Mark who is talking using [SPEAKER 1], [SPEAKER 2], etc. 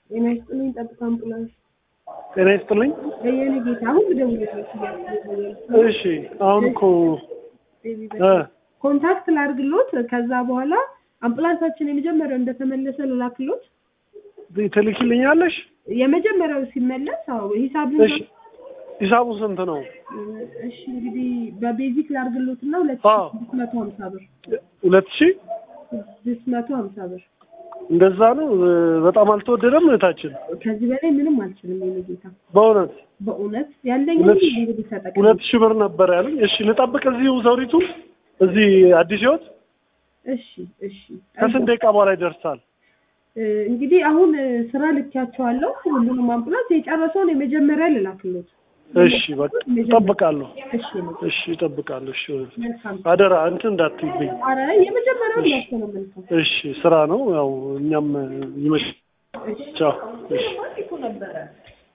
[SPEAKER 1] ጤና ይስጥልኝ ጠብታ አምቡላንስ።
[SPEAKER 2] ጤና ይስጥልኝ።
[SPEAKER 1] የኔ ጌታ አሁን ልደውልልሽ።
[SPEAKER 2] እሺ አሁን እኮ
[SPEAKER 1] ኮንታክት ላድርግሎት ከዛ በኋላ አምቡላንሳችን የመጀመሪያው እንደተመለሰ ልላክሎት።
[SPEAKER 2] ትልኪልኛለሽ?
[SPEAKER 1] የመጀመሪያው ሲመለስ ሂሳቡን
[SPEAKER 2] እሺ ሂሳቡ ስንት ነው?
[SPEAKER 1] እሺ እንግዲህ በቤዚክ ላድርግሎትና 2650 ብር 2650 ብር
[SPEAKER 2] እንደዛ ነው። በጣም አልተወደደም እህታችን።
[SPEAKER 1] ከዚህ በላይ ምንም አልችልም የኔ ጌታ። በእውነት ያለኝ እንግዲህ ተጠቅመኝ
[SPEAKER 2] 2000 ብር ነበር ያለኝ። እሺ ልጠብቅ እዚሁ ዘውዲቱ እዚህ አዲስ ህይወት።
[SPEAKER 1] እሺ
[SPEAKER 2] ከስንት ደቂቃ በኋላ ይደርሳል?
[SPEAKER 1] እንግዲህ አሁን ስራ ልኪያቸዋለሁ። ሁሉንም አምቡላንስ የጨረሰውን የመጀመሪያ ልላክሎት።
[SPEAKER 2] እሺ በቃ እጠብቃለሁ። እሺ እጠብቃለሁ። እሺ አደራ እንትን እንዳትይብኝ።
[SPEAKER 1] አረ የመጀመሪያው ነው።
[SPEAKER 2] እሺ ስራ ነው ያው እኛም ይመች። ቻው። እሺ